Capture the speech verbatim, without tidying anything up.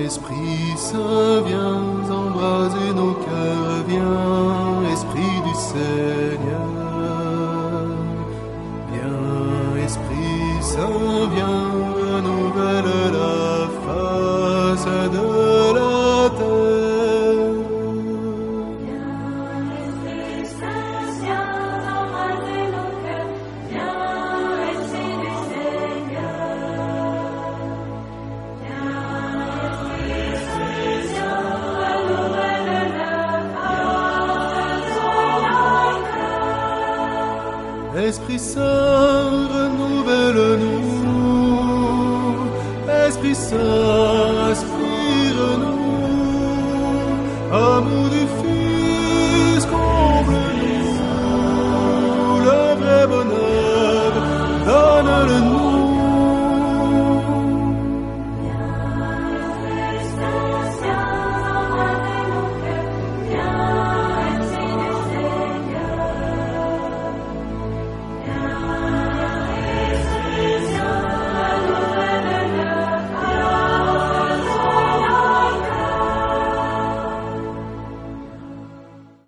Esprit Saint, viens embraser nos cœurs, viens, Esprit du Seigneur. Viens, Esprit Saint, viens, renouvelle la face de la terre. Viens, Esprit Saint, viens embraser nos cœurs, viens, Esprit du Seigneur. Esprit Saint, renouvelle-nous. Esprit Saint, inspire-nous. Amour du Fils.